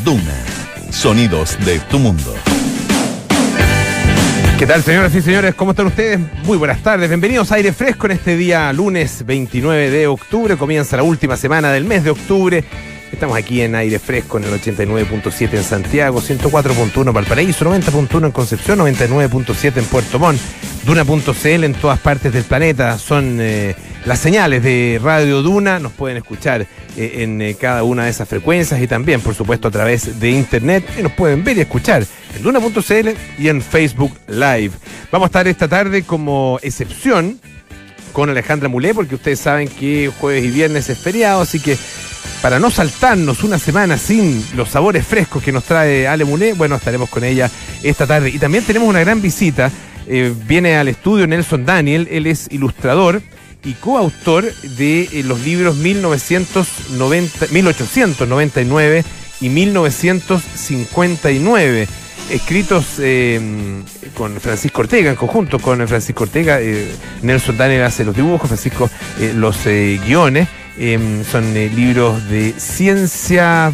Duna. Sonidos de tu mundo. ¿Qué tal, señoras y señores? ¿Cómo están ustedes? Muy buenas tardes. Bienvenidos a Aire Fresco en este día lunes 29 de octubre. Comienza la última semana del mes de octubre. Estamos aquí en Aire Fresco en el 89.7 en Santiago, 104.1 Valparaíso, 90.1 en Concepción, 99.7 en Puerto Montt, Duna.cl en todas partes del planeta. Son las señales de Radio Duna. Nos pueden escuchar en cada una de esas frecuencias y también, por supuesto, a través de internet. Y nos pueden ver y escuchar en Duna.cl y en Facebook Live. Vamos a estar esta tarde como excepción con Alejandra Mulé, porque ustedes saben que jueves y viernes es feriado, así que para no saltarnos una semana sin los sabores frescos que nos trae Ale Mulé, bueno, estaremos con ella esta tarde. Y también tenemos una gran visita. Viene al estudio Nelson Daniel. Él es ilustrador y coautor de los libros 1899 y 1959, escritos con Francisco Ortega, en conjunto con Francisco Ortega. Nelson Daniel hace los dibujos, Francisco los guiones. Son libros de ciencia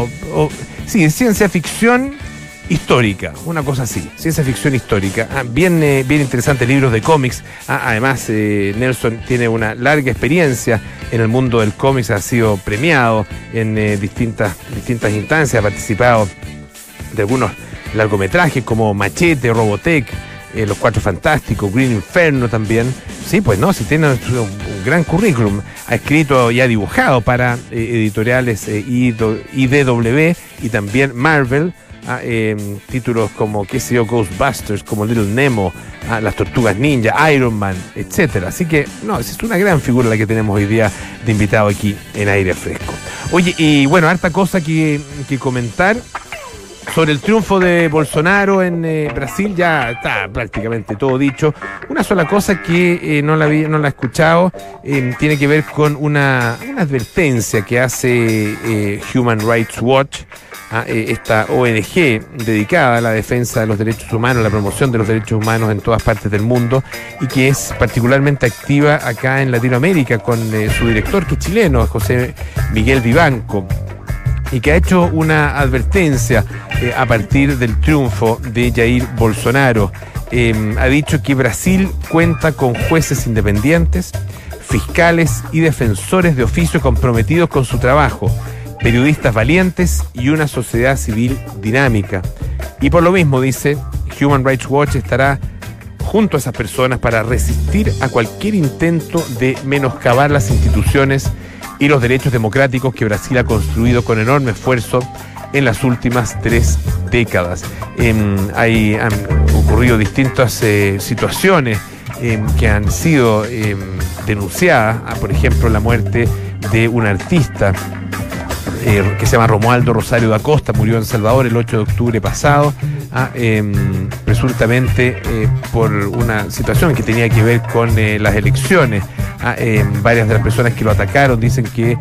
ficción histórica, una cosa así, ciencia ficción histórica. Bien interesantes libros de cómics. Además, Nelson tiene una larga experiencia en el mundo del cómics, ha sido premiado en distintas instancias, ha participado de algunos largometrajes como Machete, Robotech, Los Cuatro Fantásticos, Green Inferno también. Sí, pues no, sí tiene un gran currículum. Ha escrito y ha dibujado para editoriales IDW y también Marvel. Títulos como, qué sé yo, Ghostbusters, como Little Nemo, Las Tortugas Ninja, Iron Man, etcétera. Así que, no, es una gran figura la que tenemos hoy día de invitado aquí en Aire Fresco. Oye, y bueno, harta cosa que comentar. Sobre el triunfo de Bolsonaro en Brasil ya está prácticamente todo dicho. Una sola cosa que no la he escuchado, tiene que ver con una advertencia que hace Human Rights Watch, esta ONG dedicada a la defensa de los derechos humanos, la promoción de los derechos humanos en todas partes del mundo, y que es particularmente activa acá en Latinoamérica con su director, que es chileno, José Miguel Vivanco, y que ha hecho una advertencia a partir del triunfo de Jair Bolsonaro. Ha dicho que Brasil cuenta con jueces independientes, fiscales y defensores de oficio comprometidos con su trabajo, periodistas valientes y una sociedad civil dinámica. Y por lo mismo, dice, Human Rights Watch estará junto a esas personas para resistir a cualquier intento de menoscabar las instituciones y los derechos democráticos que Brasil ha construido con enorme esfuerzo en las últimas 3 décadas. Han ocurrido distintas situaciones que han sido denunciadas, por ejemplo, la muerte de un artista que se llama Romualdo Rosario da Costa, murió en Salvador el 8 de octubre pasado, presuntamente por una situación que tenía que ver con las elecciones. Varias de las personas que lo atacaron dicen que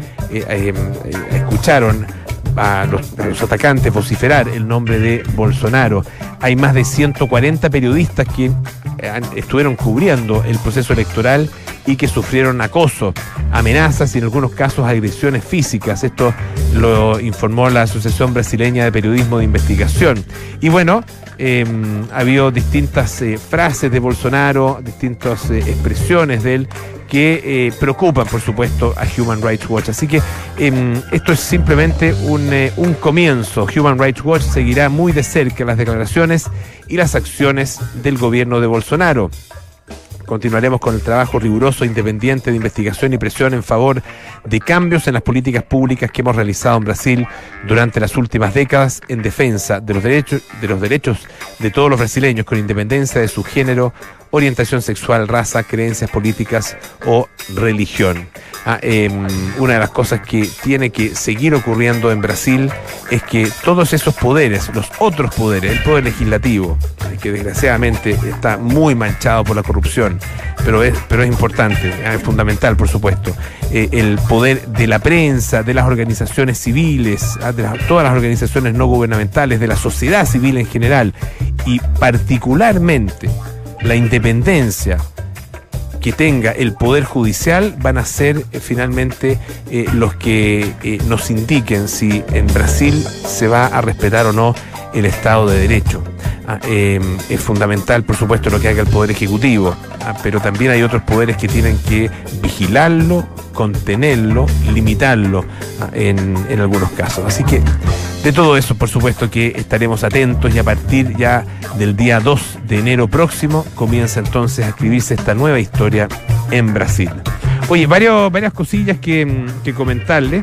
escucharon a los atacantes vociferar el nombre de Bolsonaro. Hay más de 140 periodistas que estuvieron cubriendo el proceso electoral y que sufrieron acoso, amenazas y en algunos casos agresiones físicas. Esto lo informó la Asociación Brasileña de Periodismo de Investigación. Y bueno, ha habido distintas frases de Bolsonaro, distintas expresiones de él que preocupan, por supuesto, a Human Rights Watch. Así que esto es simplemente un comienzo. Human Rights Watch seguirá muy de cerca las declaraciones y las acciones del gobierno de Bolsonaro. Continuaremos con el trabajo riguroso e independiente de investigación y presión en favor de cambios en las políticas públicas que hemos realizado en Brasil durante las últimas décadas en defensa de los derechos de todos los brasileños, con independencia de su género, orientación sexual, raza, creencias políticas o religión. Una de las cosas que tiene que seguir ocurriendo en Brasil es que todos esos poderes, los otros poderes, el poder legislativo, que desgraciadamente está muy manchado por la corrupción, pero es importante, es fundamental, por supuesto, el poder de la prensa, de las organizaciones civiles, todas las organizaciones no gubernamentales, de la sociedad civil en general, y particularmente la independencia que tenga el Poder Judicial van a ser finalmente los que nos indiquen si en Brasil se va a respetar o no el Estado de Derecho. Es fundamental, por supuesto, lo que haga el Poder Ejecutivo, pero también hay otros poderes que tienen que vigilarlo, contenerlo, limitarlo en algunos casos. Así que de todo eso, por supuesto, que estaremos atentos, y a partir ya del día 2 de enero próximo comienza entonces a escribirse esta nueva historia en Brasil. Oye, varias cosillas que comentarles.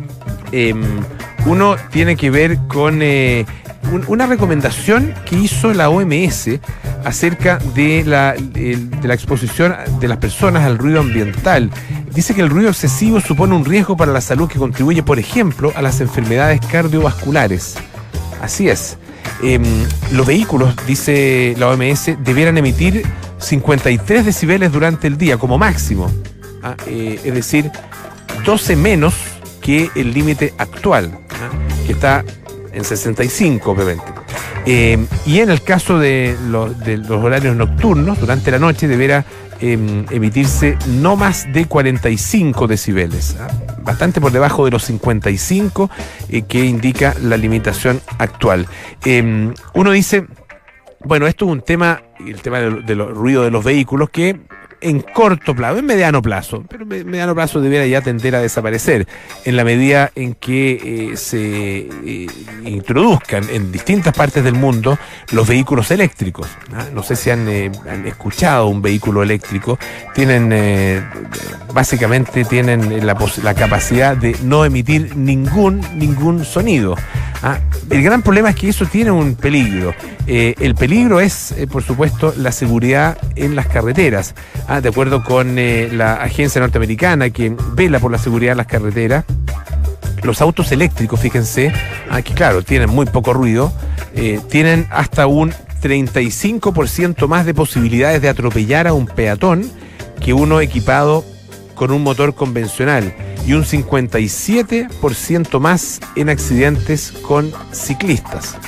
Uno tiene que ver con una recomendación que hizo la OMS acerca de la exposición de las personas al ruido ambiental. Dice que el ruido excesivo supone un riesgo para la salud que contribuye, por ejemplo, a las enfermedades cardiovasculares. Así es. Los vehículos, dice la OMS, debieran emitir 53 decibeles durante el día como máximo. Es decir, 12 menos que el límite actual, que está en 65, obviamente. Y en el caso de los horarios nocturnos, durante la noche deberá emitirse no más de 45 decibeles, bastante por debajo de los 55 que indica la limitación actual. Uno dice, bueno, esto es un tema, el tema de los ruidos de los vehículos, que en corto plazo, en mediano plazo, pero en mediano plazo debiera ya tender a desaparecer en la medida en que se introduzcan en distintas partes del mundo los vehículos eléctricos. No sé si han escuchado un vehículo eléctrico. Básicamente tienen la capacidad de no emitir ningún sonido. El gran problema es que eso tiene un peligro. El peligro es, por supuesto, la seguridad en las carreteras. De acuerdo con la agencia norteamericana que vela por la seguridad en las carreteras, los autos eléctricos, fíjense, que claro, tienen muy poco ruido, tienen hasta un 35% más de posibilidades de atropellar a un peatón que uno equipado con un motor convencional, y un 57% más en accidentes con ciclistas.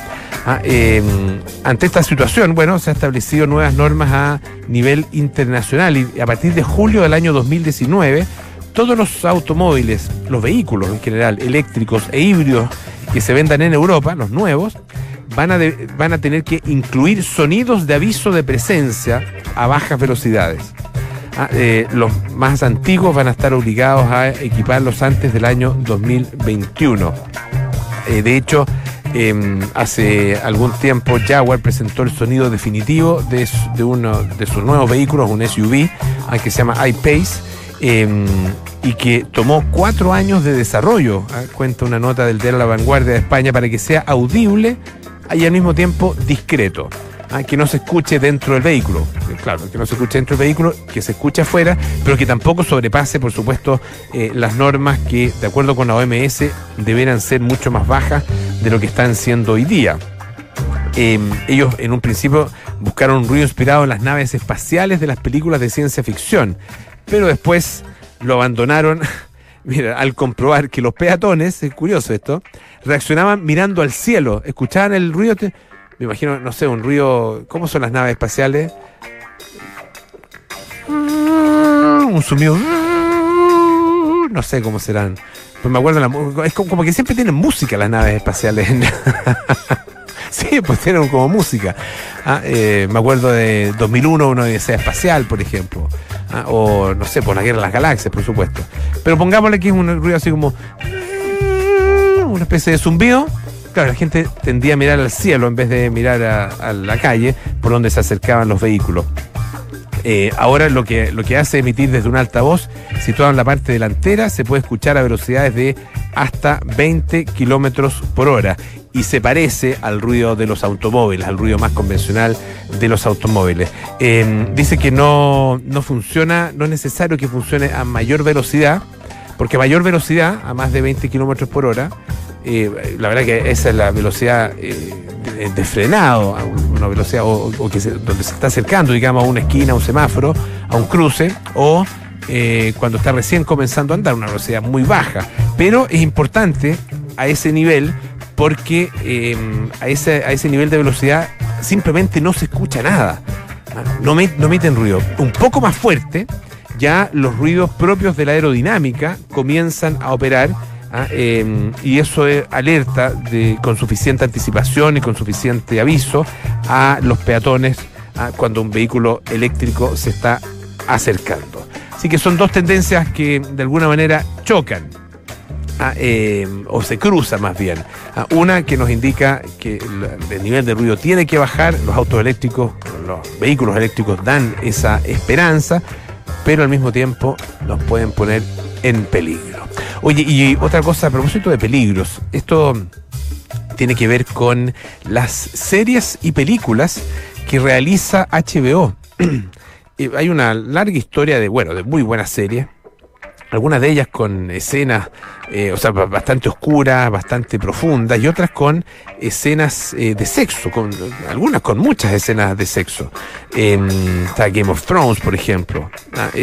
Ante esta situación, bueno, se han establecido nuevas normas a nivel internacional, y a partir de julio del año 2019, todos los automóviles, los vehículos en general, eléctricos e híbridos que se vendan en Europa, los nuevos, van a tener que incluir sonidos de aviso de presencia a bajas velocidades. Los más antiguos van a estar obligados a equiparlos antes del año 2021. De hecho, hace algún tiempo Jaguar presentó el sonido definitivo de uno de sus nuevos vehículos, un SUV, que se llama I-Pace, y que tomó 4 años de desarrollo, cuenta una nota del diario La Vanguardia de España, para que sea audible y al mismo tiempo discreto. Que no se escuche dentro del vehículo, claro, que no se escuche dentro del vehículo, que se escuche afuera, pero que tampoco sobrepase, por supuesto, las normas que, de acuerdo con la OMS, deberán ser mucho más bajas de lo que están siendo hoy día. Ellos en un principio buscaron un ruido inspirado en las naves espaciales de las películas de ciencia ficción, pero después lo abandonaron. Mira, al comprobar que los peatones, es curioso esto, reaccionaban mirando al cielo, escuchaban el ruido. Me imagino, no sé, un ruido. ¿Cómo son las naves espaciales? Un sonido. No sé cómo serán. Pues me acuerdo, es como que siempre tienen música las naves espaciales. Sí, pues tienen como música. Me acuerdo de 2001, una odisea espacial, por ejemplo. O, no sé, por la Guerra de las Galaxias, por supuesto. Pero pongámosle que es un ruido así como una especie de zumbido. Claro, la gente tendía a mirar al cielo en vez de mirar a la calle por donde se acercaban los vehículos. Ahora lo que hace emitir desde un altavoz situado en la parte delantera se puede escuchar a velocidades de hasta 20 kilómetros por hora, y se parece al ruido de los automóviles, al ruido más convencional de los automóviles. Dice que no funciona, no es necesario que funcione a mayor velocidad, porque a mayor velocidad, a más de 20 kilómetros por hora, la verdad que esa es la velocidad de frenado, a una velocidad donde se está acercando, digamos, a una esquina, a un semáforo, a un cruce, o cuando está recién comenzando a andar, una velocidad muy baja. Pero es importante a ese nivel, porque a ese nivel de velocidad simplemente no se escucha nada. no emiten ruido. Un poco más fuerte, ya los ruidos propios de la aerodinámica comienzan a operar, y eso alerta con suficiente anticipación y con suficiente aviso a los peatones cuando un vehículo eléctrico se está acercando. Así que son dos tendencias que de alguna manera chocan, o se cruzan más bien. Una que nos indica que el nivel de ruido tiene que bajar, los autos eléctricos, los vehículos eléctricos dan esa esperanza, pero al mismo tiempo nos pueden poner en peligro. Oye, y otra cosa a propósito de peligros, esto tiene que ver con las series y películas que realiza HBO. Hay una larga historia de muy buenas series, algunas de ellas con escenas bastante oscuras, bastante profundas, y otras con escenas de sexo, algunas con muchas escenas de sexo. Está Game of Thrones, por ejemplo,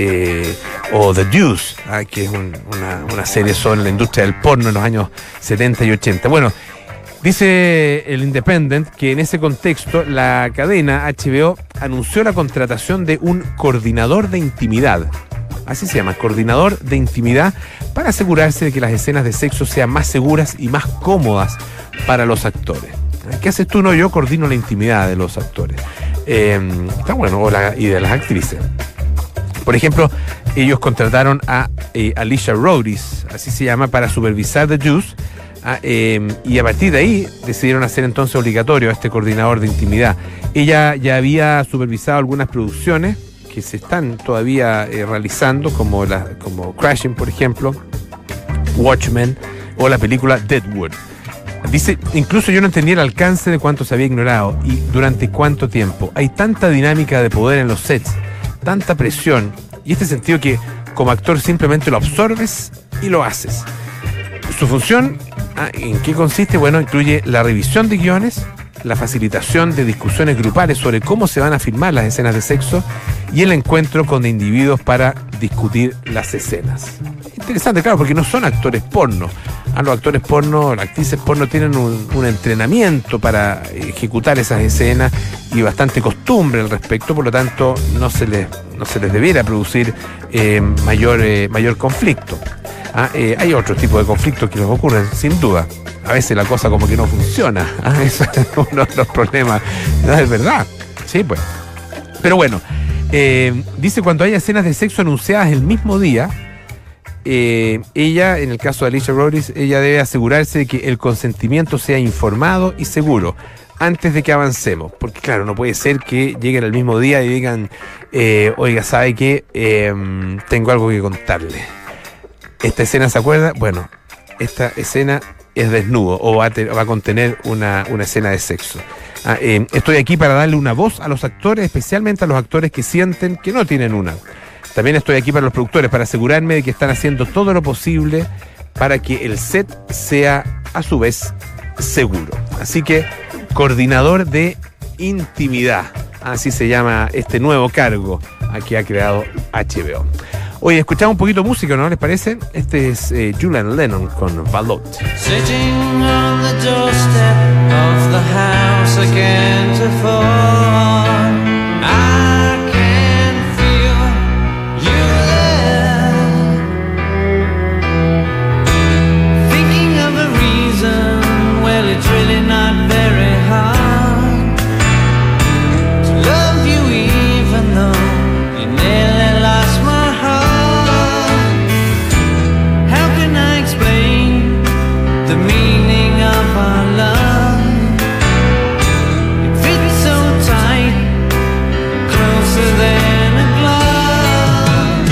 o The Deuce, que es una serie sobre la industria del porno en los años 70 y 80. Bueno, dice el Independent que en ese contexto la cadena HBO anunció la contratación de un coordinador de intimidad. Así se llama, coordinador de intimidad, para asegurarse de que las escenas de sexo sean más seguras y más cómodas para los actores. ¿Qué haces tú? No, yo coordino la intimidad de los actores. Está bueno, y de las actrices. Por ejemplo, ellos contrataron a Alicia Rhodes, así se llama, para supervisar The Deuce, y a partir de ahí decidieron hacer entonces obligatorio a este coordinador de intimidad. Ella ya había supervisado algunas producciones que se están todavía realizando, como Crashing, por ejemplo, Watchmen o la película Deadwood. Dice, incluso yo no entendía el alcance de cuánto se había ignorado y durante cuánto tiempo. Hay tanta dinámica de poder en los sets, tanta presión, y este sentido que como actor simplemente lo absorbes y lo haces. Su función, ¿en qué consiste? Bueno, incluye la revisión de guiones, la facilitación de discusiones grupales sobre cómo se van a filmar las escenas de sexo y el encuentro con individuos para discutir las escenas. Interesante, claro, porque no son actores porno. Los actores porno, las actrices porno tienen un entrenamiento para ejecutar esas escenas y bastante costumbre al respecto, por lo tanto no se les debiera producir mayor conflicto. Hay otro tipo de conflictos que les ocurren, sin duda. A veces la cosa como que no funciona. Eso es uno de los problemas. No, es verdad. Sí, pues. Pero bueno, dice, cuando hay escenas de sexo anunciadas el mismo día, ella, en el caso de Alicia Rhodes, ella debe asegurarse de que el consentimiento sea informado y seguro antes de que avancemos. Porque claro, no puede ser que lleguen el mismo día y digan, oiga, ¿sabe qué? Tengo algo que contarle. ¿Esta escena se acuerda? Bueno, esta escena es desnudo o va a contener una escena de sexo. Estoy aquí para darle una voz a los actores, especialmente a los actores que sienten que no tienen una. También estoy aquí para los productores, para asegurarme de que están haciendo todo lo posible para que el set sea a su vez seguro. Así que, coordinador de intimidad, así se llama este nuevo cargo que ha creado HBO. Oye, escuchamos un poquito de música, ¿no les parece? Este es Julian Lennon con Balot. Sitting on the doorstep of the house I can't afford, I can feel you there, thinking of a reason, well it's really not very hard to love you even though you nearly lost my heart. The meaning of our love, it fits so tight, closer than a glove.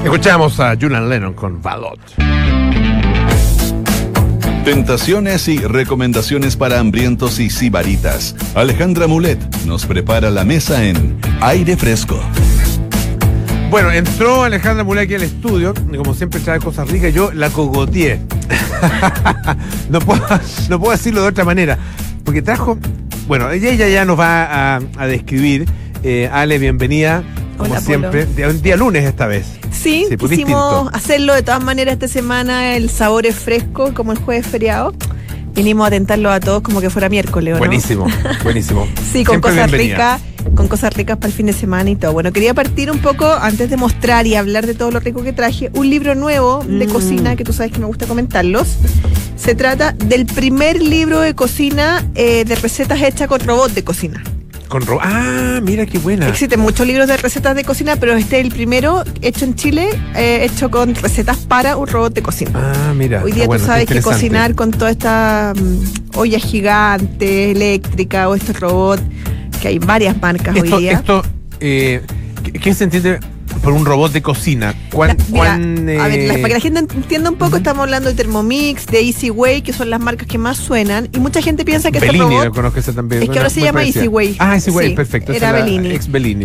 Escuchamos a Julian Lennon con Balot. Tentaciones y recomendaciones para hambrientos y sibaritas. Alejandra Mulet nos prepara la mesa en Aire Fresco. Bueno, entró Alejandra Mulet aquí al estudio, y como siempre trae cosas ricas, yo la cogoteé. no puedo decirlo de otra manera, porque trajo, bueno, ella ya nos va a describir. Ale, bienvenida, como Hola, siempre, Polo. día lunes esta vez. Sí, pues, quisimos distinto. hacerlo de todas maneras esta semana. El sabor es fresco, como el jueves feriado. Vinimos a tentarlo a todos como que fuera miércoles, ¿o no? Buenísimo, buenísimo. Sí, con Siempre cosas bienvenida. ricas, con cosas ricas para el fin de semana y todo. Bueno, quería partir un poco, antes de mostrar y hablar de todo lo rico que traje, un libro nuevo de cocina, que tú sabes que me gusta comentarlos. Se trata del primer libro de cocina de recetas hechas con robot de cocina. Mira qué buena. Existen muchos libros de recetas de cocina, pero este es el primero hecho en Chile, hecho con recetas para un robot de cocina. Mira. Hoy día bueno, tú sabes qué que interesante. cocinar con toda esta olla gigante, eléctrica o estos robots, que hay varias marcas hoy día. ¿Qué se entiende por un robot de cocina? Mira, a ver, para que la gente entienda un poco, estamos hablando de Thermomix, de Easyway, que son las marcas que más suenan, y mucha gente piensa que Bellini, este robot lo conozco ese también. es que ahora se Muy llama parecida. Easyway. Easyway, Sí, perfecto. era Esa la Bellini. Ex Bellini.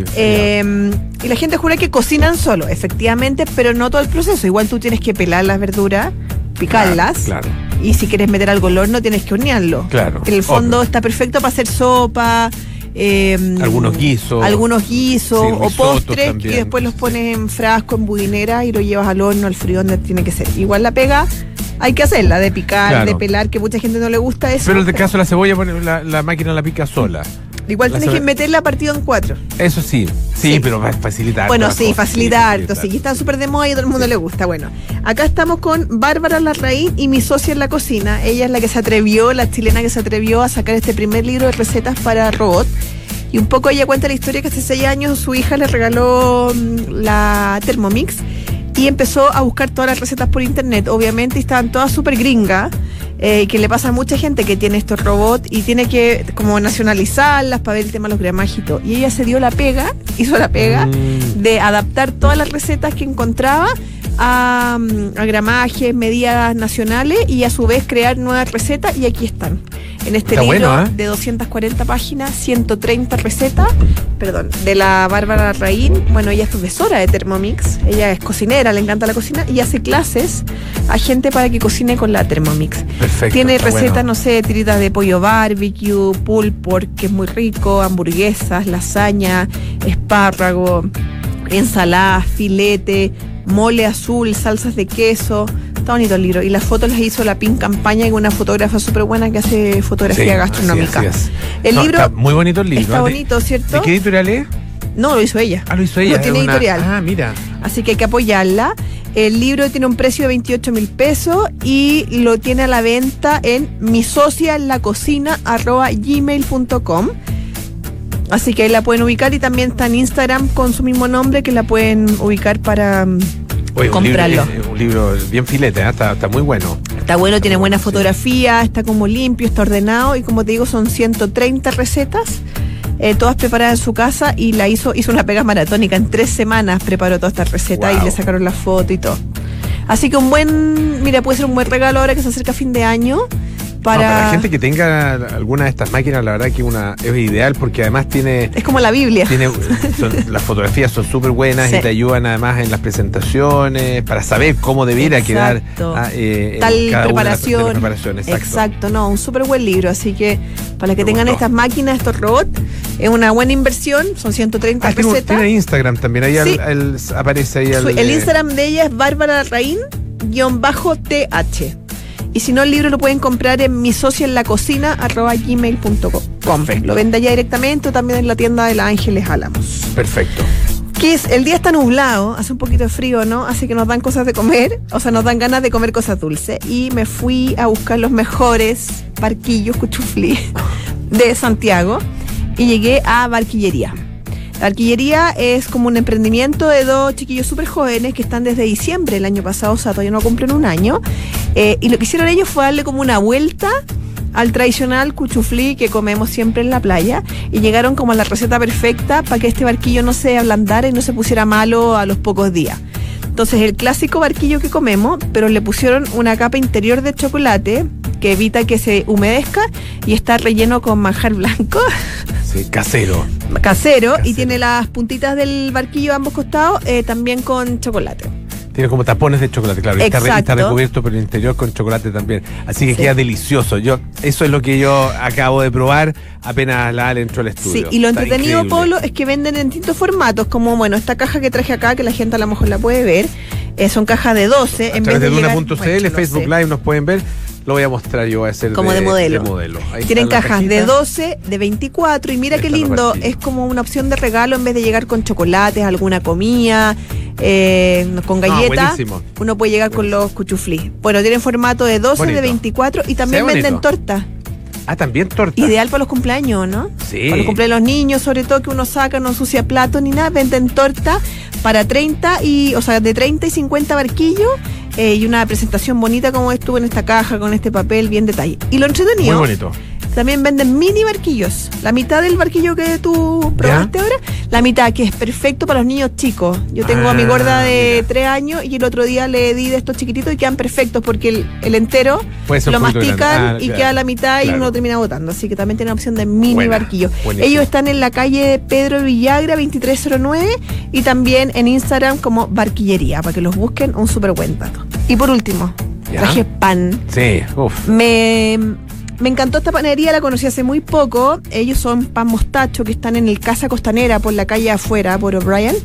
Y la gente jura que cocinan solo, efectivamente, pero no todo el proceso. Igual tú tienes que pelar las verduras, picarlas, Claro. y si quieres meter algo al horno tienes que hornearlo. Claro, En el fondo obvio. está perfecto para hacer sopa. Algunos guisos. Sí, o risotos postres, también. y después los pones en frasco, en budinera y lo llevas al horno, al frío, donde tiene que ser. Igual la pega hay que hacerla, de picar, Claro. de pelar, que mucha gente no le gusta eso. Pero en el caso de la cebolla, la máquina la pica sola. Igual la tienes que cebolla- meterla partido en 4. Eso sí. Sí, pero va a facilitar. Bueno, las sí, cosas. facilitar, Sí, sí, que está súper de moda y a todo el mundo le gusta. Bueno, acá estamos con Bárbara Larraín y mi socia en la cocina. Ella es la que se atrevió, la chilena que se atrevió a sacar este primer libro de recetas para robot. Y un poco ella cuenta la historia que hace 6 años su hija le regaló la Thermomix y empezó a buscar todas las recetas por internet, obviamente, y estaban todas súper gringas. Que le pasa a mucha gente que tiene estos robots y tiene que como nacionalizarlas para ver el tema de los gramajes y todo. Y ella se dio la pega, hizo la pega de adaptar todas las recetas que encontraba a gramajes, medidas nacionales y a su vez crear nuevas recetas, y aquí están. En este Está libro bueno, ¿eh? de 240 páginas, 130 recetas, de la Bárbara Larraín. Bueno, ella es profesora de Thermomix, ella es cocinera, le encanta la cocina y hace clases a gente para que cocine con la Thermomix. Perfecto. Tiene está recetas, bueno. no sé, tiritas de pollo barbecue, pulled pork, que es muy rico, hamburguesas, lasaña, espárrago, ensaladas, filete, mole azul, salsas de queso. Está bonito el libro. Y las fotos las hizo la Pink Campaña, con una fotógrafa súper buena que hace fotografía Sí, gastronómica. así es. El libro está muy bonito el libro. está bonito, ¿cierto? ¿De qué editorial es? No, lo hizo ella. Lo hizo ella. No tiene es una- editorial. Mira. Así que hay que apoyarla. El libro tiene un precio de 28.000 pesos y lo tiene a la venta en misociaenlacocina@gmail.com. Así que ahí la pueden ubicar, y también está en Instagram con su mismo nombre, que la pueden ubicar para Oye, comprarlo. Un libro bien filete, está muy bueno. Está bueno, tiene buena fotografía, está como limpio, está ordenado, y como te digo, son 130 recetas, todas preparadas en su casa, y hizo una pega maratónica. En 3 semanas preparó todas estas recetas. Wow. Y le sacaron la foto y todo. Así que puede ser un buen regalo ahora que se acerca fin de año. Para la gente que tenga alguna de estas máquinas, la verdad que es ideal, porque además Es como la Biblia. las fotografías son súper buenas, Sí. y te ayudan además en las presentaciones para saber cómo debiera quedar Exacto. cada Tal una de las preparación. preparaciones. Exacto, no, un súper buen libro. Así que para los que Me tengan gustó. estas máquinas, estos robots, es una buena inversión. Son 130 recetas. Tiene Instagram también, ahí Sí. aparece ahí El Instagram de ella es Bárbara Larraín-th. Y si no, el libro lo pueden comprar en misociaenlacocina@gmail.com. Perfecto. Lo vende allá directamente, o también en la tienda de la Ángeles Álamos. Perfecto. El día está nublado, hace un poquito de frío, ¿no? Así que nos dan cosas de comer, o sea, nos dan ganas de comer cosas dulces. Y me fui a buscar los mejores barquillos cuchuflí de Santiago y llegué a Barquillería. La Barquillería es como un emprendimiento de 2 chiquillos súper jóvenes que están desde diciembre del año pasado, o sea, todavía no cumplen un año. Y lo que hicieron ellos fue darle como una vuelta al tradicional cuchuflí que comemos siempre en la playa, y llegaron como a la receta perfecta para que este barquillo no se ablandara y no se pusiera malo a los pocos días. Entonces el clásico barquillo que comemos, pero le pusieron una capa interior de chocolate que evita que se humedezca y está relleno con manjar blanco. Sí, casero. Casero, y tiene las puntitas del barquillo a ambos costados también con chocolate. Tiene como tapones de chocolate, claro. Y Exacto. está recubierto por el interior con chocolate también. Así que Sí. queda delicioso. Eso es lo que yo acabo de probar apenas la Ale entró al estudio. Sí, y lo Está entretenido, increíble. Polo, es que venden en distintos formatos, como, bueno, esta caja que traje acá, que la gente a lo mejor la puede ver, son cajas de 12. A través de Luna.cl, bueno, Facebook sí. Live nos pueden ver. Lo voy a mostrar, yo voy a hacer Como de modelo. Ahí Tienen están las cajas de cajitas. 12, de 24, y mira Ahí qué están los lindo, barquillos. es como una opción de regalo en vez de llegar con chocolates, alguna comida, con galletas. buenísimo. Uno puede llegar con los cuchuflís. Bueno, tienen formato de 12, Bonito. de 24 y también Se ve venden bonito. tortas. Ah, también torta. Ideal para los cumpleaños, ¿no? Sí. Para los cumpleaños de los niños, sobre todo que uno saca, no ensucia platos ni nada, venden torta para 30 de 30 y 50 barquillos y una presentación bonita como estuvo en esta caja con este papel bien detalle. Y lo Muy entretenido, bonito. también venden mini barquillos. La mitad del barquillo que tú probaste ahora, la mitad que es perfecto para los niños chicos. Yo tengo a mi gorda de mira. 3 años y el otro día le di de estos chiquititos y quedan perfectos porque el entero Puede ser lo un poquito mastican grande. y Claro. queda a la mitad y Claro. uno lo termina botando. Así que también tiene opción de mini Buena, barquillo. buenísimo. Ellos están en la calle Pedro Villagra 2309 y también en Instagram como Barquillería, para que los busquen, un súper buen dato. Y por último, ¿Ya? traje pan. Sí, uff. Me encantó esta panadería, la conocí hace muy poco. Ellos son Pan Mostacho, que están en el Casa Costanera, por la calle afuera, por O'Brien.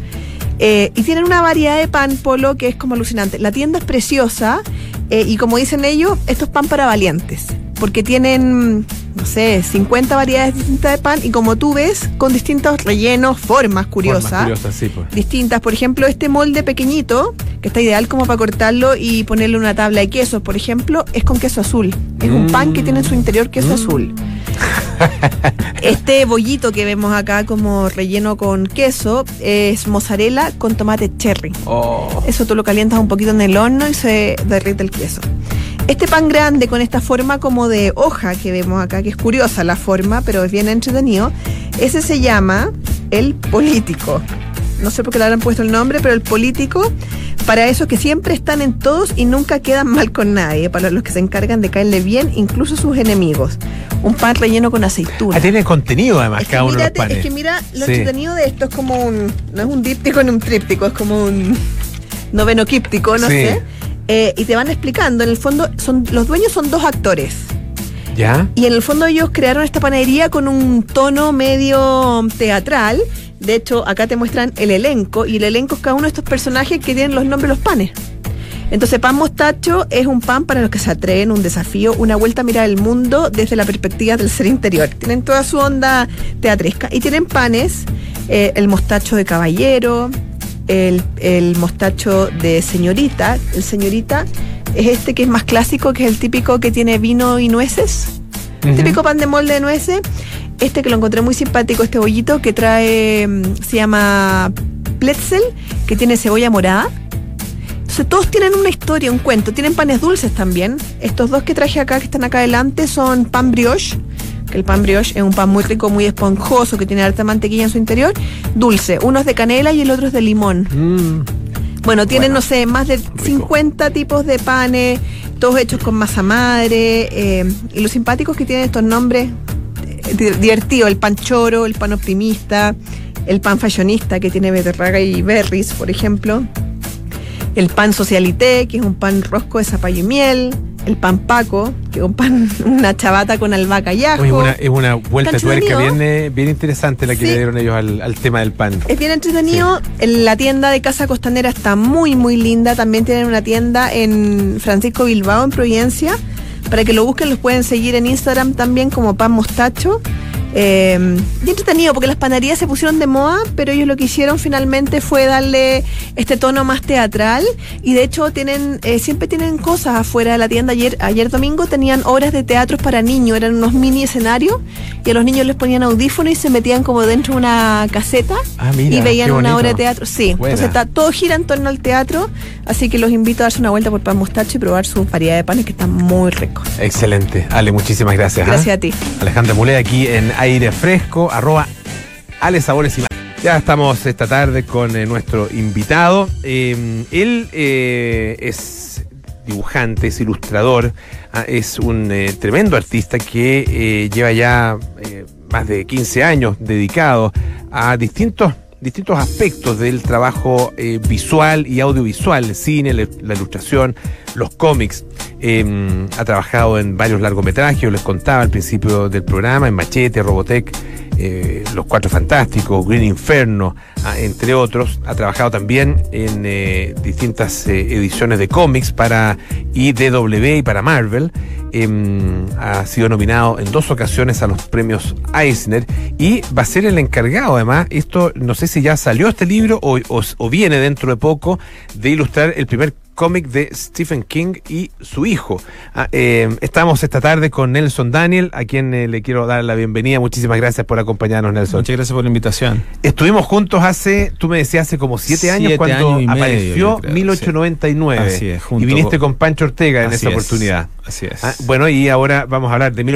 Y tienen una variedad de pan, Polo, que es como alucinante. La tienda es preciosa y como dicen ellos, esto es pan para valientes. Porque tienen, no sé, 50 variedades distintas de pan y como tú ves, con distintos rellenos, formas curiosas. Curiosas, sí, pues. Distintas. Por ejemplo, este molde pequeñito, que está ideal como para cortarlo y ponerle una tabla de quesos, por ejemplo, es con queso azul. Es un pan que tiene en su interior queso azul. Este bollito que vemos acá como relleno con queso es mozzarella con tomate cherry. Oh. Eso tú lo calientas un poquito en el horno y se derrite el queso. Este pan grande con esta forma como de hoja que vemos acá, que es curiosa la forma, pero es bien entretenido, ese se llama el político. No sé por qué le habrán puesto el nombre, pero el político, para esos que siempre están en todos y nunca quedan mal con nadie, para los que se encargan de caerle bien, incluso sus enemigos. Un pan relleno con aceituna. Ah, tiene contenido además cada uno de los panes. Es que mira, lo Sí. entretenido de esto es como no es un díptico ni un tríptico, es como un novenoquíptico, no Sí. sé. Y te van explicando, en el fondo, los dueños son 2 actores. ¿Ya? Y en el fondo ellos crearon esta panadería con un tono medio teatral. De hecho, acá te muestran el elenco, y el elenco es cada uno de estos personajes que tienen los nombres de los panes. Entonces, Pan Mostacho es un pan para los que se atreven, un desafío, una vuelta a mirar el mundo desde la perspectiva del ser interior. Tienen toda su onda teatresca. Y tienen panes, el mostacho de caballero, el mostacho de señorita. El señorita es este que es más clásico, que es el típico que tiene vino y nueces. Ujú. Típico pan de molde de nueces. Este que lo encontré muy simpático, este bollito que trae, se llama Pletzel, que tiene cebolla morada. Entonces todos tienen una historia, un cuento. Tienen panes dulces también. Estos 2 que traje acá, que están acá adelante, son pan brioche. Que el pan brioche es un pan muy rico, muy esponjoso, que tiene harta mantequilla en su interior. Dulce. Uno es de canela y el otro es de limón. Bueno, tienen, no sé, más de 50 tipos de panes, todos hechos con masa madre. Y lo simpáticos que tienen estos nombres divertidos. El pan choro, el pan optimista, el pan fashionista, que tiene beterraga y berries, por ejemplo. El pan socialité, que es un pan rosco de zapallo y miel. El pan paco, que es un pan, una chabata con albahaca y ajo. Oye, es una vuelta de Está tuerca entretenido. bien interesante la que Sí. le dieron ellos al tema del pan. Es bien entretenido. La tienda de Casa Costanera está muy, muy linda. También tienen una tienda en Francisco Bilbao, en Providencia. Para que lo busquen, los pueden seguir en Instagram también como Pan Mostacho. Y entretenido, porque las panaderías se pusieron de moda, pero ellos lo que hicieron finalmente fue darle este tono más teatral. Y de hecho siempre tienen cosas afuera de la tienda. Ayer domingo tenían obras de teatro para niños, eran unos mini escenarios, y a los niños les ponían audífonos y se metían como dentro de una caseta. Ah, mira, y veían qué una bonito. obra de teatro. Sí, Buena. entonces todo gira en torno al teatro, así que los invito a darse una vuelta por Pan Mostacho y probar su variedad de panes, que están muy ricos. Excelente. Ale, muchísimas gracias. Gracias a ti. Alejandra Mulet aquí en Aire Fresco, @Ale Sabores y Más. Ya estamos esta tarde con nuestro invitado. Él es dibujante, es ilustrador, es un tremendo artista que lleva ya más de 15 años dedicado a distintos aspectos del trabajo visual y audiovisual, el cine, la ilustración, los cómics. Ha trabajado en varios largometrajes, yo les contaba al principio del programa, en Machete, Robotech, Los Cuatro Fantásticos, Green Inferno, entre otros. Ha trabajado también en distintas ediciones de cómics para IDW y para Marvel. Ha sido nominado en 2 ocasiones a los premios Eisner y va a ser el encargado, además, esto no sé si ya salió este libro o viene dentro de poco, de ilustrar el primer cómic de Stephen King y su hijo. Estamos esta tarde con Nelson Daniel, a quien le quiero dar la bienvenida. Muchísimas gracias por acompañarnos, Nelson. Muchas gracias por la invitación. Estuvimos juntos tú me decías, hace como 7 años, cuando años y medio, apareció creo, 1899. Sí. Así es, y viniste con Pancho Ortega en esa oportunidad. Así es. Bueno, y ahora vamos a hablar de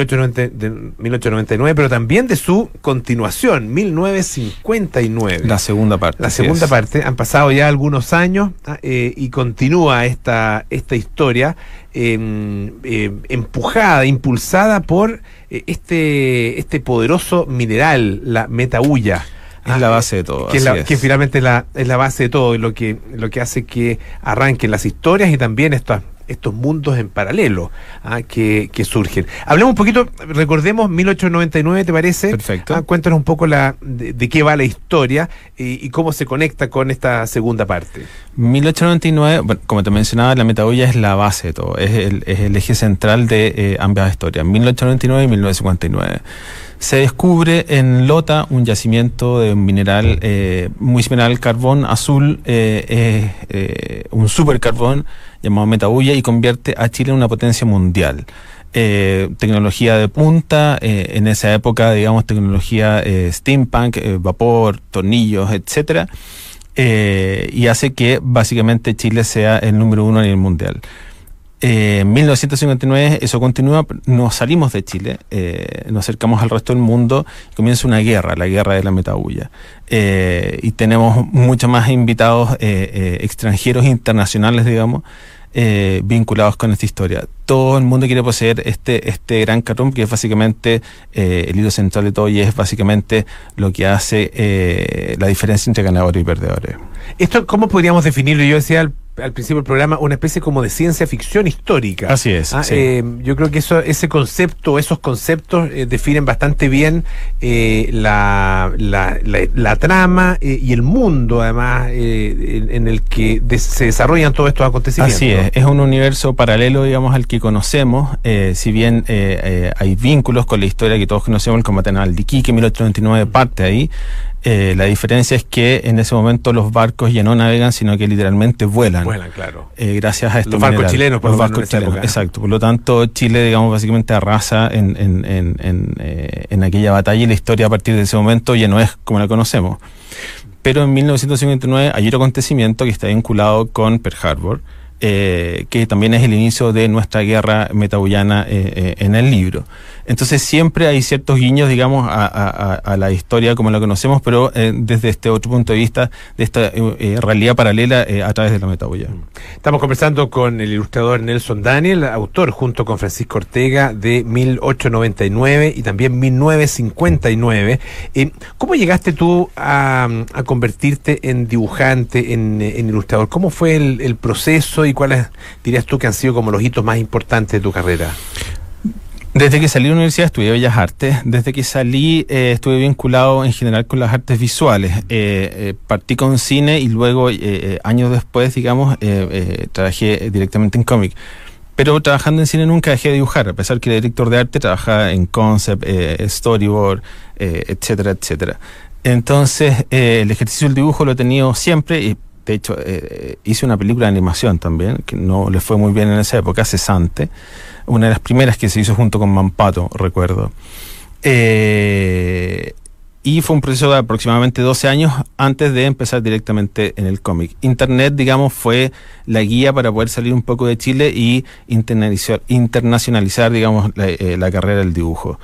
1899, pero también de su continuación, 1959. La segunda parte. La segunda parte. Han pasado ya algunos años y continúa esta historia empujada, impulsada por este poderoso mineral, la metahulla. Es la base de todo. Que finalmente es la base de todo, lo que hace que arranquen las historias y también estos mundos en paralelo que surgen. Hablemos un poquito, recordemos 1899, ¿te parece? Perfecto. Cuéntanos un poco de qué va la historia y cómo se conecta con esta segunda parte. 1899, bueno, como te mencionaba, la metahulla es la base de todo, es el eje central de ambas historias, 1899 y 1959. Se descubre en Lota un yacimiento de un mineral muy similar al carbón azul, un supercarbón llamado metahulla, y convierte a Chile en una potencia mundial. Tecnología de punta, en esa época, digamos, tecnología steampunk, vapor, tornillos, etcétera, y hace que básicamente Chile sea el número 1 a nivel mundial. En 1959 eso continúa, nos salimos de Chile, nos acercamos al resto del mundo y comienza una guerra, la guerra de la metahulla. Y tenemos muchos más invitados extranjeros, internacionales, digamos, vinculados con esta historia. Todo el mundo quiere poseer este gran carbón, que es básicamente el hilo central de todo y es básicamente lo que hace la diferencia entre ganadores y perdedores. ¿Esto cómo podríamos definirlo? Yo decía al principio del programa, una especie como de ciencia ficción histórica. Así es. Sí. Yo creo que esos conceptos definen bastante bien la trama y el mundo, además, en el que se desarrollan todos estos acontecimientos. Así es un universo paralelo, digamos, al que conocemos, si bien hay vínculos con la historia que todos conocemos, el combate naval de Iquique, 1899 parte ahí. La diferencia es que en ese momento los barcos ya no navegan, sino que literalmente vuelan. Vuelan, claro. Gracias a estos barcos chilenos, por los barcos chilenos. Exacto. Por lo tanto, Chile, digamos, básicamente arrasa en aquella batalla, y la historia a partir de ese momento ya no es como la conocemos. Pero en 1959 hay otro acontecimiento que está vinculado con Pearl Harbor, que también es el inicio de nuestra guerra metahullana en el libro. Entonces siempre hay ciertos guiños, digamos, a la historia como la conocemos, pero desde este otro punto de vista, de esta realidad paralela a través de la metahulla. Estamos conversando con el ilustrador Nelson Daniel, autor junto con Francisco Ortega de 1899 y también 1959. ¿Cómo llegaste tú a convertirte en dibujante, en ilustrador? ¿Cómo fue el proceso y cuáles dirías tú que han sido como los hitos más importantes de tu carrera? Desde que salí de la universidad estudié Bellas Artes. Desde que salí estuve vinculado en general con las artes visuales. Partí con cine y luego, años después, digamos, trabajé directamente en cómic. Pero trabajando en cine nunca dejé de dibujar, a pesar que era director de arte, trabajaba en concept, storyboard, etcétera, etcétera. Entonces, el ejercicio del dibujo lo he tenido siempre, y de hecho hice una película de animación también, que no le fue muy bien en esa época, Cesante, una de las primeras que se hizo junto con Mampato, recuerdo. Y fue un proceso de aproximadamente 12 años antes de empezar directamente en el cómic. Internet, digamos, fue la guía para poder salir un poco de Chile y internacionalizar, digamos, la carrera del dibujo.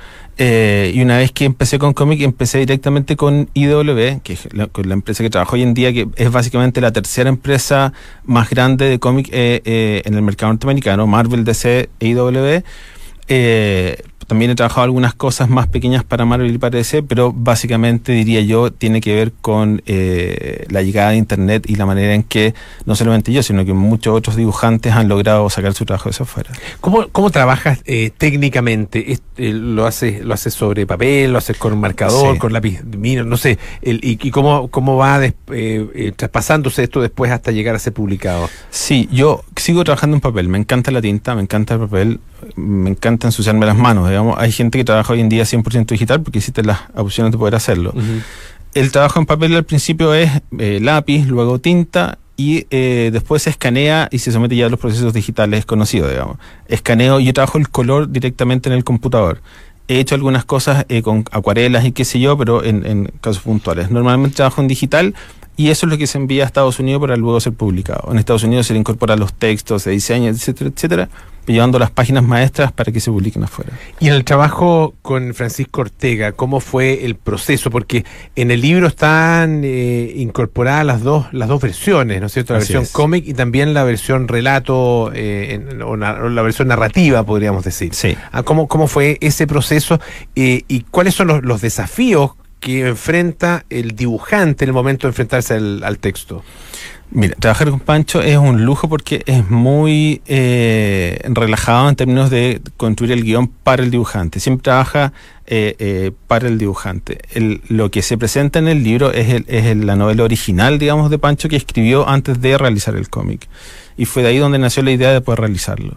Y una vez que empecé con cómic, empecé directamente con IDW, que es la empresa que trabajo hoy en día, que es básicamente la tercera empresa más grande de cómic en el mercado norteamericano, Marvel, DC e IDW. También he trabajado algunas cosas más pequeñas para Marvel y para DC, pero básicamente diría yo tiene que ver con la llegada de Internet y la manera en que no solamente yo, sino que muchos otros dibujantes han logrado sacar su trabajo de eso afuera. ¿Cómo trabajas técnicamente? ¿Lo haces sobre papel? ¿Lo haces con un marcador, Sí. con lápiz? No sé. ¿Y cómo va traspasándose esto después hasta llegar a ser publicado? Sí, yo sigo trabajando en papel. Me encanta la tinta, me encanta el papel, me encanta ensuciarme las manos, digamos. Hay gente que trabaja hoy en día 100% digital porque existen las opciones de poder hacerlo. Uh-huh. El trabajo en papel al principio es lápiz, luego tinta y después se escanea y se somete ya a los procesos digitales conocidos, digamos. Escaneo, yo trabajo el color directamente en el computador. He hecho algunas cosas con acuarelas y qué sé yo, pero en casos puntuales. Normalmente trabajo en digital y eso es lo que se envía a Estados Unidos para luego ser publicado. En Estados Unidos se le incorporan los textos, se diseña, etcétera, etcétera, llevando las páginas maestras para que se publiquen afuera. Y en el trabajo con Francisco Ortega, ¿cómo fue el proceso? Porque en el libro están incorporadas las dos versiones, ¿no es cierto? La Así versión es. cómic y también la versión relato, o la versión narrativa, podríamos decir. Sí. ¿Cómo fue ese proceso? ¿Y cuáles son los desafíos que enfrenta el dibujante en el momento de enfrentarse al texto? Mira, trabajar con Pancho es un lujo porque es muy relajado en términos de construir el guión para el dibujante. Siempre trabaja para el dibujante. Lo que se presenta en el libro es la novela original, digamos, de Pancho que escribió antes de realizar el cómic. Y fue de ahí donde nació la idea de poder realizarlo.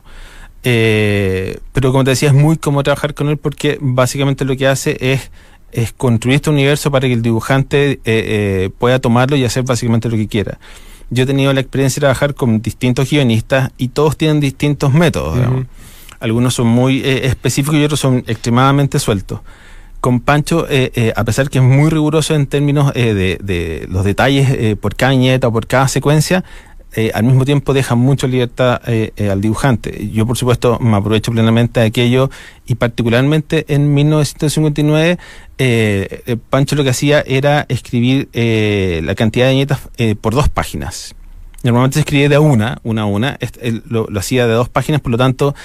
Pero como te decía, es muy cómodo trabajar con él porque básicamente lo que hace es construir este universo para que el dibujante pueda tomarlo y hacer básicamente lo que quiera. Yo he tenido la experiencia de trabajar con distintos guionistas y todos tienen distintos métodos, digamos. Uh-huh. Algunos son muy específicos y otros son extremadamente sueltos. Con Pancho, a pesar que es muy riguroso en términos de los detalles por cada viñeta o por cada secuencia, al mismo tiempo deja mucha libertad al dibujante. Yo, por supuesto, me aprovecho plenamente de aquello y particularmente en 1959 Pancho lo que hacía era escribir la cantidad de viñetas por 2 páginas. Normalmente se escribía de una a una, él lo hacía de 2 páginas, por lo tanto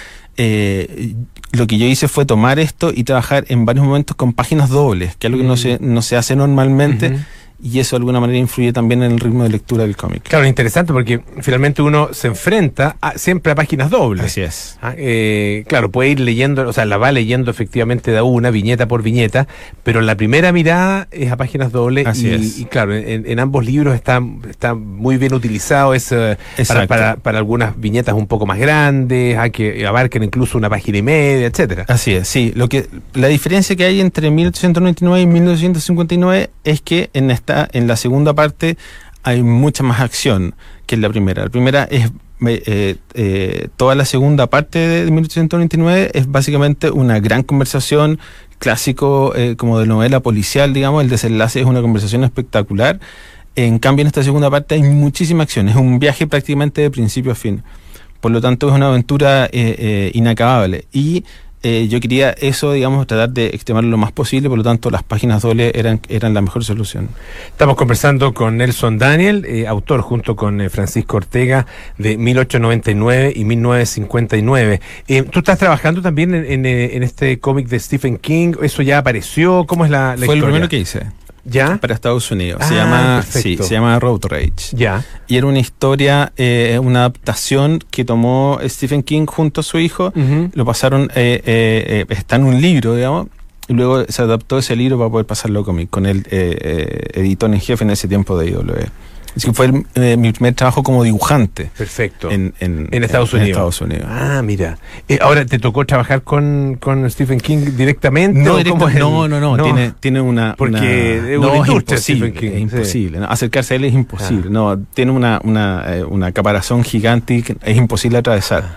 lo que yo hice fue tomar esto y trabajar en varios momentos con páginas dobles, que es algo que no se hace normalmente. Uh-huh. Y eso de alguna manera influye también en el ritmo de lectura del cómic. Claro, interesante porque finalmente uno se enfrenta siempre a páginas dobles. Así es. Claro, puede ir leyendo, o sea, la va leyendo efectivamente de a una, viñeta por viñeta, pero la primera mirada es a páginas dobles. Así es. Y claro, en ambos libros está muy bien utilizado para algunas viñetas un poco más grandes, que abarquen incluso una página y media, etcétera. Así es, sí. La diferencia que hay entre 1899 y 1959 es que en la segunda parte hay mucha más acción que en la primera. La primera es toda la segunda parte de 1899 es básicamente una gran conversación clásico como de novela policial, digamos. El desenlace es una conversación espectacular. En cambio, en esta segunda parte hay muchísima acción. Es un viaje prácticamente de principio a fin. Por lo tanto, es una aventura inacabable. Y yo quería eso, digamos, tratar de extremarlo lo más posible, por lo tanto las páginas dobles eran la mejor solución. Estamos conversando con Nelson Daniel, autor junto con Francisco Ortega de 1899 y 1959. ¿Tú estás trabajando también en este cómic de Stephen King? ¿Eso ya apareció? ¿Cómo es la Fue historia? el primero que hice. ¿Ya? Para Estados Unidos. Perfecto. Se llama Road Rage. Ya. Y era una historia, una adaptación que tomó Stephen King junto a su hijo. Uh-huh. Lo pasaron, está en un libro, digamos, y luego se adaptó ese libro para poder pasarlo a cómic, con el editor en jefe en ese tiempo de IW. Así que fue mi primer trabajo como dibujante. Perfecto. En Estados Unidos. En Estados Unidos. Ah, mira. Ahora, ¿te tocó trabajar con Stephen King directamente? No, tiene una... Porque es una industria, Stephen King. Es imposible. ¿No? Acercarse a él es imposible. No, tiene una caparazón gigante que es imposible atravesar.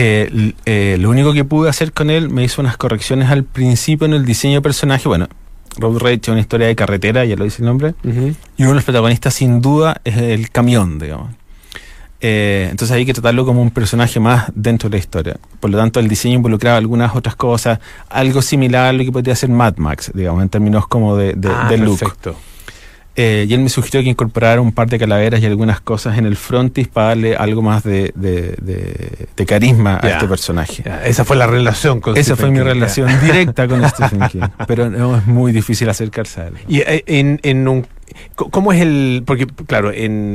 Lo único que pude hacer con él, me hizo unas correcciones al principio en el diseño de personaje. Bueno, Road Rage es una historia de carretera, ya lo dice el nombre, Ujú. y uno de los protagonistas sin duda es el camión, digamos. Entonces hay que tratarlo como un personaje más dentro de la historia. Por lo tanto, el diseño involucraba algunas otras cosas, algo similar a lo que podría ser Mad Max, digamos, en términos como de look. Perfecto. Y él me sugirió que incorporara un par de calaveras y algunas cosas en el frontis para darle algo más de carisma a Ya. este personaje. Ya, esa fue la relación con Esa fue Stephen mi King, ya. relación directa con Stephen King, pero no, es muy difícil acercarse a él. Y ¿cómo es el...? Porque, claro, en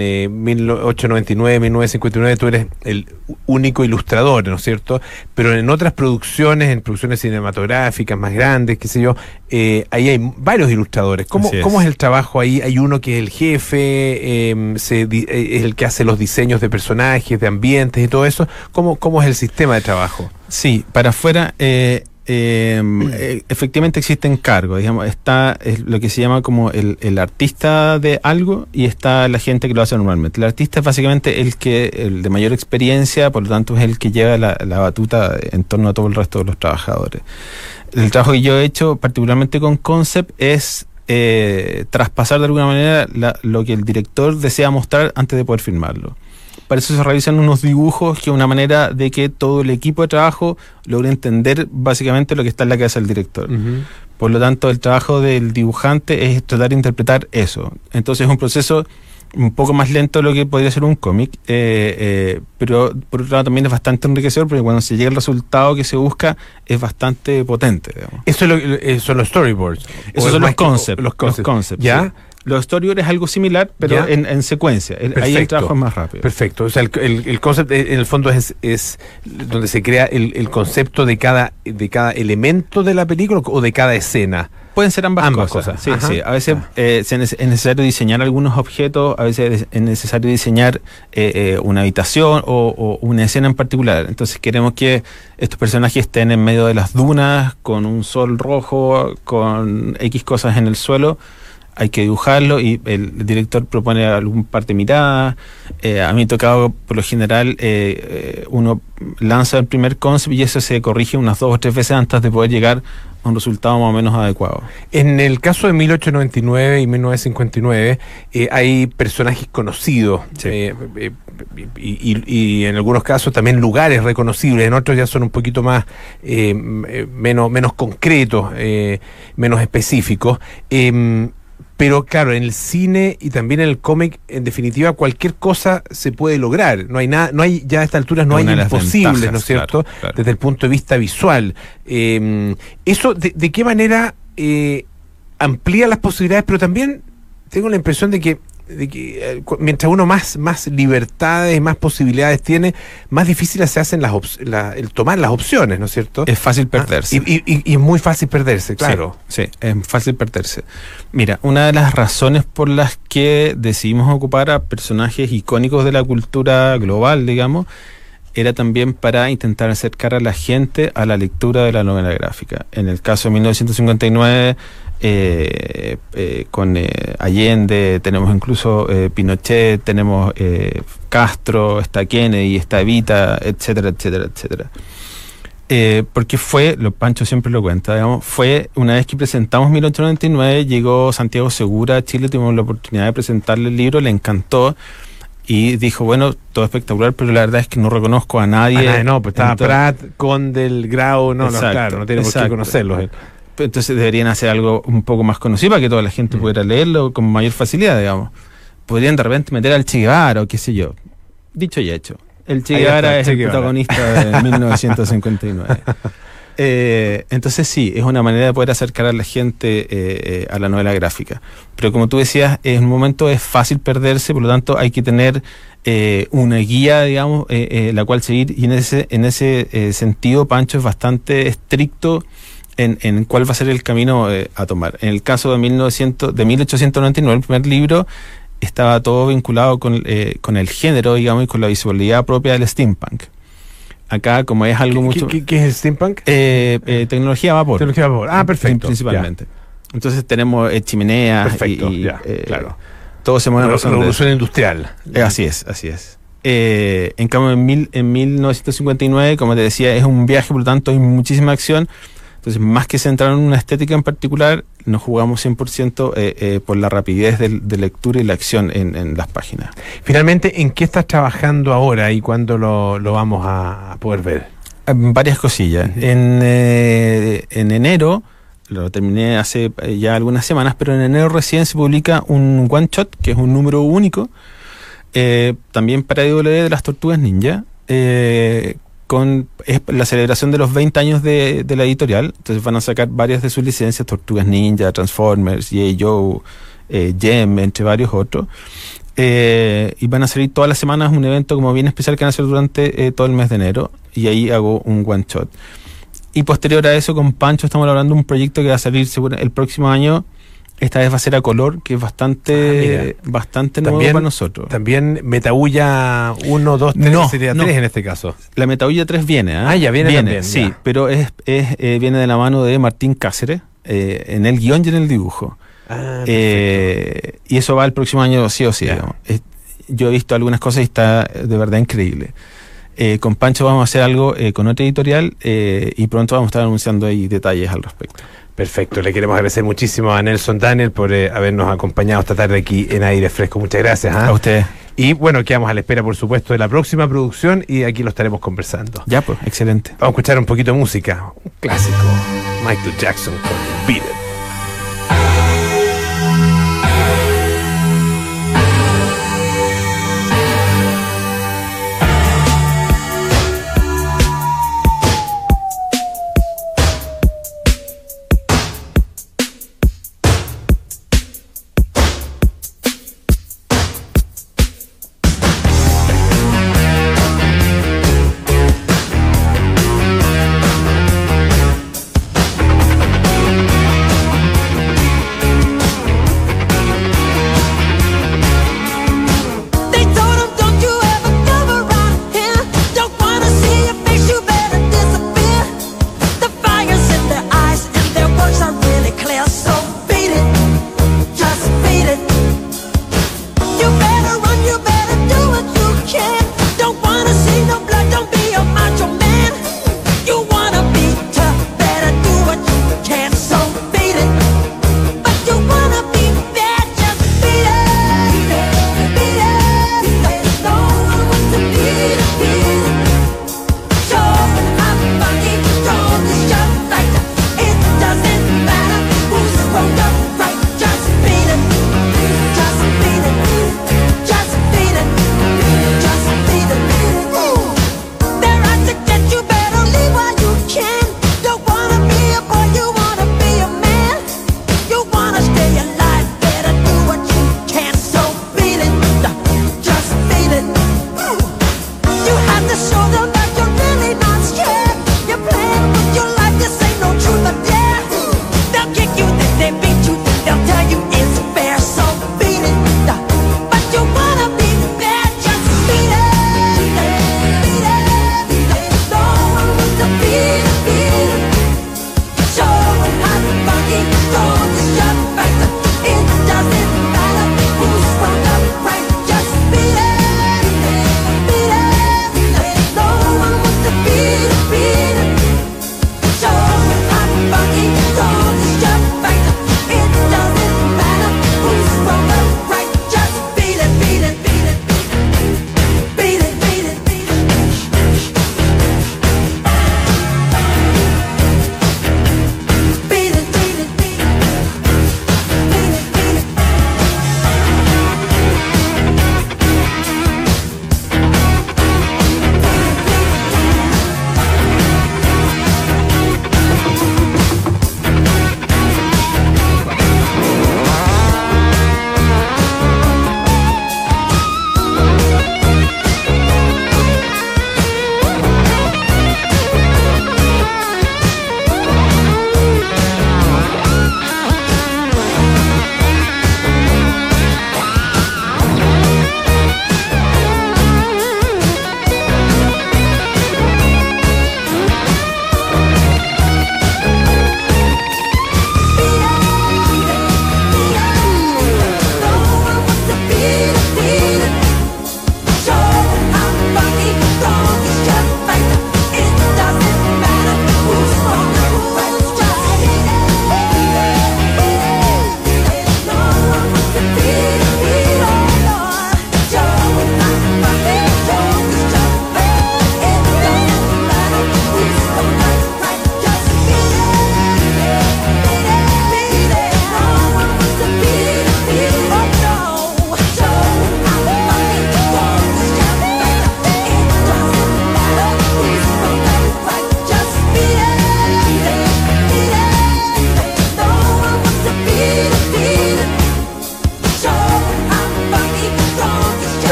1899, 1959 tú eres el único ilustrador, ¿no es cierto? Pero en otras producciones, en producciones cinematográficas más grandes, qué sé yo, ahí hay varios ilustradores. ¿Cómo Así es. es el trabajo ahí? Hay uno que es el jefe, es el que hace los diseños de personajes, de ambientes y todo eso. ¿Cómo es el sistema de trabajo? Sí, para afuera, efectivamente existen cargos, digamos, está lo que se llama como el artista de algo y está la gente que lo hace normalmente. El artista es básicamente el de mayor experiencia, por lo tanto es el que lleva la batuta en torno a todo el resto de los trabajadores. El trabajo que yo he hecho, particularmente con Concept, es traspasar de alguna manera lo que el director desea mostrar antes de poder filmarlo. Para eso se realizan unos dibujos, que es una manera de que todo el equipo de trabajo logre entender básicamente lo que está en la cabeza del director. Por lo tanto, el trabajo del dibujante es tratar de interpretar eso. Entonces es un proceso un poco más lento de lo que podría ser un cómic, pero por otro lado también es bastante enriquecedor, porque cuando se llega al resultado que se busca es bastante potente, digamos. Eso son los storyboards. Esos son los concepts. Los concepts. ¿Ya? ¿Ya? Los storyboards es algo similar, pero ¿Ya? en secuencia. Ahí el Perfecto. trabajo es más rápido. Perfecto. O sea, el concept en el fondo es donde se crea el concepto de cada elemento de la película o de cada escena. Pueden ser ambas Ambas cosas. cosas. Sí, Ajá. sí. A veces es necesario diseñar algunos objetos, a veces es necesario diseñar una habitación o una escena en particular. Entonces queremos que estos personajes estén en medio de las dunas, con un sol rojo, con X cosas en el suelo. Hay que dibujarlo y el director propone algún par de miradas. A mí me ha tocado, por lo general, uno lanza el primer concept y eso se corrige unas 2 o 3 veces antes de poder llegar a un resultado más o menos adecuado. En el caso de 1899 y 1959 hay personajes conocidos, Sí. y en algunos casos también lugares reconocibles, en otros ya son un poquito más menos concretos, menos específicos. Pero claro, en el cine y también en el cómic, en definitiva, cualquier cosa se puede lograr. No hay nada, ya a esta altura no hay Una de las imposibles, ventajas, ¿no es cierto? claro. Desde el punto de vista visual. Eso, ¿de qué manera amplía las posibilidades? Pero también tengo la impresión de que mientras uno más libertades, más posibilidades tiene, más difíciles se hacen el tomar las opciones, ¿no es cierto? Es fácil perderse. Y es muy fácil perderse, claro. Sí, es fácil perderse. Mira, una de las razones por las que decidimos ocupar a personajes icónicos de la cultura global, digamos, era también para intentar acercar a la gente a la lectura de la novela gráfica. En el caso de 1959, con Allende, tenemos incluso Pinochet, tenemos Castro, está Kennedy, está Evita, etcétera, etcétera, etcétera. Porque Pancho siempre lo cuenta, digamos, fue una vez que presentamos 1899, llegó Santiago Segura a Chile, tuvimos la oportunidad de presentarle el libro, le encantó y dijo, bueno, todo espectacular, pero la verdad es que no reconozco a nadie. No, pues estaba Entonces, Prat, Conde, del Grau, Exacto, claro, no tiene por qué exacto. conocerlos. Entonces deberían hacer algo un poco más conocido para que toda la gente pudiera leerlo con mayor facilidad, digamos. Podrían de repente meter al Che Guevara o qué sé yo. Dicho y hecho. El Che Ahí Guevara está, es Che el Guevara. protagonista de 1959. Entonces sí, es una manera de poder acercar a la gente a la novela gráfica. Pero como tú decías, en un momento es fácil perderse, por lo tanto hay que tener una guía, digamos, la cual seguir, y en ese sentido Pancho es bastante estricto en cuál va a ser el camino a tomar. En el caso de 1899, el primer libro, estaba todo vinculado con el género, digamos, y con la visualidad propia del steampunk. Acá, como es algo mucho... ¿Qué es el steampunk? Tecnología a vapor. Tecnología a vapor. Ah, perfecto. Principalmente. Entonces tenemos chimeneas Perfecto, y claro. todo se mueve en razón de eso. Revolución industrial. Así es. En cambio, en 1959, como te decía, es un viaje, por lo tanto hay muchísima acción, Entonces, más que centrar en una estética en particular, nos jugamos 100% por la rapidez de lectura y la acción en las páginas. Finalmente, ¿en qué estás trabajando ahora y cuándo lo vamos a poder ver? Varias cosillas. En enero, lo terminé hace ya algunas semanas, pero en enero recién se publica un one shot, que es un número único, también para IW de las Tortugas Ninja, es la celebración de los 20 años de la editorial. Entonces van a sacar varias de sus licencias, Tortugas Ninja, Transformers, G.I. Joe, Gem, entre varios otros. Y van a salir todas las semanas un evento como bien especial que van a hacer durante todo el mes de enero, y ahí hago un one shot. Y posterior a eso, con Pancho estamos hablando de un proyecto que va a salir el próximo año. Esta vez va a ser a color, que es bastante nuevo para nosotros. También Metahulla 1, 2, 3, sería 3 en este caso. La Metahulla 3 viene, ¿eh? Ya viene también. Sí, ya. pero viene de la mano de Martín Cáceres, en el guión y en el dibujo. Y eso va el próximo año sí o sí. Yo he visto algunas cosas y está de verdad increíble. Con Pancho vamos a hacer algo con otra editorial, y pronto vamos a estar anunciando ahí detalles al respecto. Perfecto, le queremos agradecer muchísimo a Nelson Daniel por habernos acompañado esta tarde aquí en Aire Fresco. Muchas gracias. A ustedes. Y bueno, quedamos a la espera, por supuesto, de la próxima producción, y aquí lo estaremos conversando. Ya, pues, excelente. Vamos a escuchar un poquito de música, un clásico, Michael Jackson con Beat It.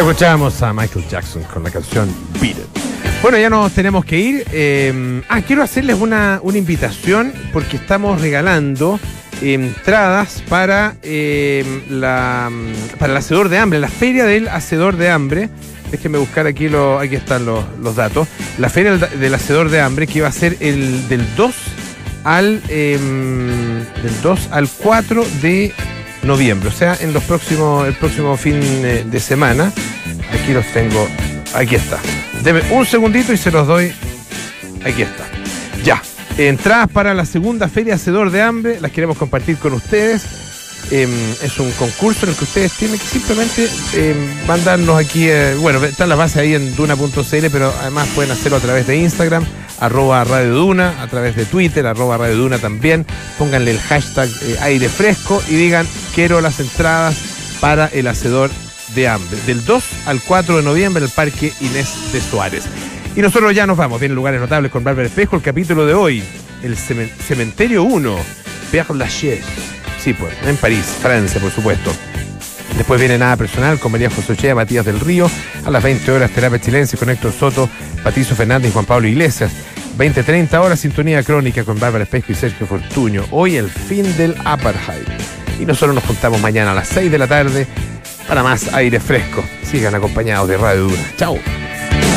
Escuchamos a Michael Jackson con la canción Beat It. Bueno, ya nos tenemos que ir. Quiero hacerles una invitación porque estamos regalando entradas para el Hacedor de Hambre, la Feria del Hacedor de Hambre. Déjenme buscar aquí están los datos. La Feria del Hacedor de Hambre, que va a ser del 2 al 4 de noviembre, o sea, el próximo fin de semana. Aquí los tengo, aquí está. Deme un segundito y se los doy. Aquí está. Ya. Entradas para la segunda Feria Hacedor de Hambre, las queremos compartir con ustedes. Es un concurso en el que ustedes tienen que simplemente mandarnos aquí, está la base ahí en duna.cl, pero además pueden hacerlo a través de Instagram, @Radio Duna, a través de Twitter, @Radio Duna también. Pónganle el hashtag aire fresco y digan: quiero las entradas para el Hacedor de Hambre, del 2 al 4 de noviembre en el Parque Inés de Suárez. Y nosotros ya nos vamos. Vienen Lugares Notables con Bárbara Espejo. El capítulo de hoy, el Cementerio 1, Père Lachaise. Sí, pues, en París, Francia, por supuesto. Después viene Nada Personal con María José Ochea, Matías del Río. A las 20 horas, Terapia Chilense con Héctor Soto, Patricio Fernández y Juan Pablo Iglesias. 20:30 horas, Sintonía Crónica con Bárbara Espejo y Sergio Fortuño. Hoy el fin del apartheid. Y nosotros nos juntamos mañana a las 6 de la tarde para más aire fresco. Sigan acompañados de Radio Duna. Chao.